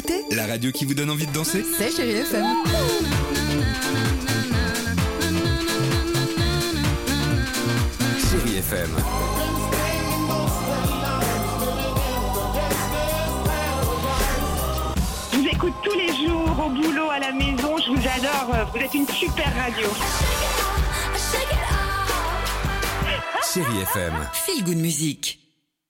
écoutez La radio qui vous donne envie de danser. C'est Chérie FM. Chérie FM. Je vous écoute tous les jours, au boulot, à la maison, je vous adore, vous êtes une super radio. Chérie FM. Feel Good Music.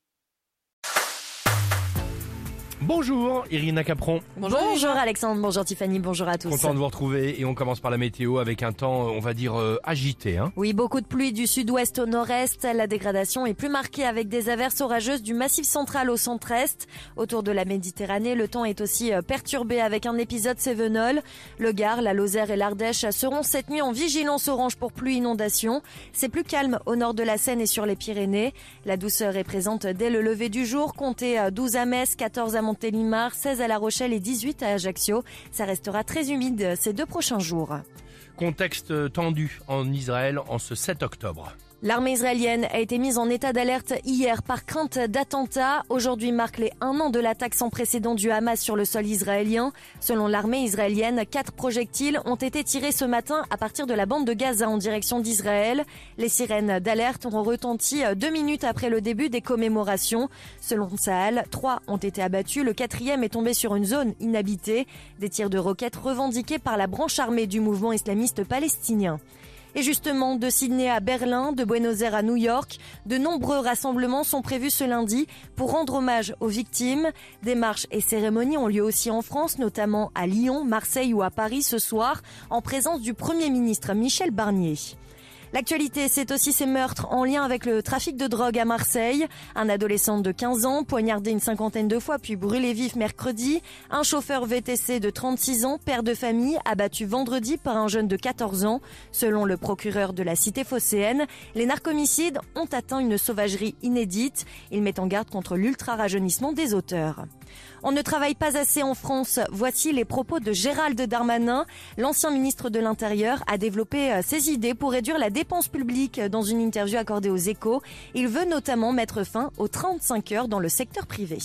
Bonjour Irina Capron, Bonjour Alexandre, bonjour Tiffany, bonjour à tous. content de vous retrouver et on commence par la météo avec un temps, on va dire, agité. Oui, beaucoup de pluie du sud-ouest au nord-est. La dégradation est plus marquée avec des averses orageuses du massif central au centre-est. Autour de la Méditerranée, le temps est aussi perturbé avec un épisode cévenol. Le Gard, la Lozère et l'Ardèche seront cette nuit en vigilance orange pour pluie inondation. C'est plus calme au nord de la Seine et sur les Pyrénées. La douceur est présente dès le lever du jour. Comptez 12 à Metz, 14 à Montélimar, 16 à La Rochelle et 18 à Ajaccio. Ça restera très humide ces 2 prochains jours. Contexte tendu en Israël en ce 7 octobre. L'armée israélienne a été mise en état d'alerte hier par crainte d'attentats. Aujourd'hui marque les 1 an de l'attaque sans précédent du Hamas sur le sol israélien. Selon l'armée israélienne, 4 projectiles ont été tirés ce matin à partir de la bande de Gaza en direction d'Israël. Les sirènes d'alerte ont retenti 2 minutes après le début des commémorations. Selon Tsahal, 3 ont été abattus. Le 4e est tombé sur une zone inhabitée. Des tirs de roquettes revendiqués par la branche armée du mouvement islamiste palestinien. Et justement, de Sydney à Berlin, de Buenos Aires à New York, de nombreux rassemblements sont prévus ce lundi pour rendre hommage aux victimes. Des marches et cérémonies ont lieu aussi en France, notamment à Lyon, Marseille ou à Paris ce soir, en présence du Premier ministre Michel Barnier. L'actualité, c'est aussi ces meurtres en lien avec le trafic de drogue à Marseille. Un adolescent de 15 ans, poignardé une cinquantaine de fois puis brûlé vif mercredi. Un chauffeur VTC de 36 ans, père de famille, abattu vendredi par un jeune de 14 ans. Selon le procureur de la cité phocéenne, les narcomicides ont atteint une sauvagerie inédite. Il met en garde contre l'ultra-rajeunissement des auteurs. On ne travaille pas assez en France. Voici les propos de Gérald Darmanin. L'ancien ministre de l'Intérieur a développé ses idées pour réduire la dépense publique dans une interview accordée aux Échos. Il veut notamment mettre fin aux 35 heures dans le secteur privé.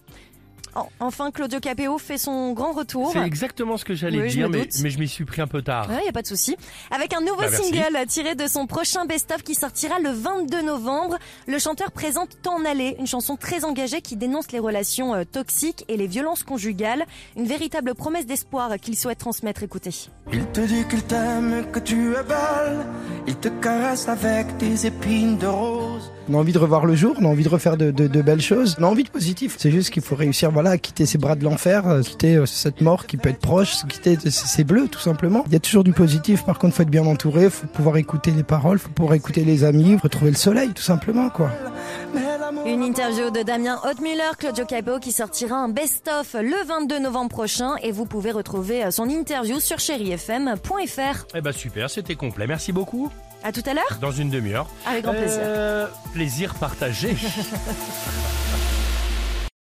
Enfin, Claudio Capéo fait son grand retour. C'est exactement ce que j'allais dire, mais je m'y suis pris un peu tard. Il n'y a pas de souci. Avec un nouveau single tiré de son prochain best-of qui sortira le 22 novembre, le chanteur présente T'en aller, une chanson très engagée qui dénonce les relations toxiques et les violences conjugales. Une véritable promesse d'espoir qu'il souhaite transmettre. Écoutez. Il te dit qu'il t'aime, que tu es belle. Il te caresse avec des épines de rose. On a envie de revoir le jour, on a envie de refaire de belles choses. On a envie de positif. C'est juste qu'il faut réussir à quitter ces bras de l'enfer, quitter cette mort qui peut être proche, quitter ces bleus tout simplement. Il y a toujours du positif, par contre il faut être bien entouré, il faut pouvoir écouter les paroles, il faut pouvoir écouter les amis, retrouver le soleil tout simplement quoi. Une interview de Damien Hautmüller, Claudio Capéo qui sortira un best-of le 22 novembre prochain et vous pouvez retrouver son interview sur chérifm.fr. Eh ben super, c'était complet, merci beaucoup. À tout à l'heure. Dans une demi-heure. Avec grand plaisir. Plaisir partagé.